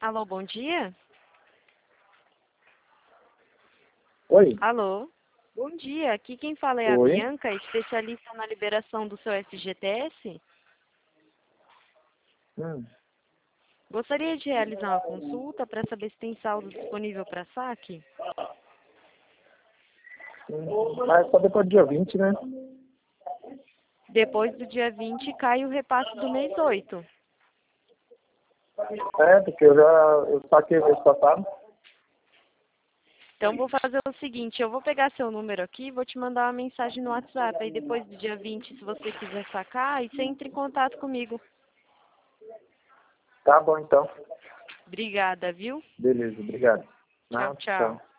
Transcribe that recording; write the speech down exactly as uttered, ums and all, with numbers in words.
Alô, bom dia? Oi? Alô? Bom dia, aqui quem fala é a Oi? Bianca, especialista na liberação do seu F G T S. Hum. Gostaria de realizar uma consulta para saber se tem saldo disponível para saque? Hum. Mas só depois do dia vinte, né? Depois do dia vinte cai o repasse do mês oito. É, porque eu já eu saquei mês passado. Então vou fazer o seguinte, eu vou pegar seu número aqui e vou te mandar uma mensagem no WhatsApp. Aí depois do dia vinte, se você quiser sacar, aí você entra em contato comigo. Tá bom, então. Obrigada, viu? Beleza, obrigado. Tchau, Não, tchau. tchau.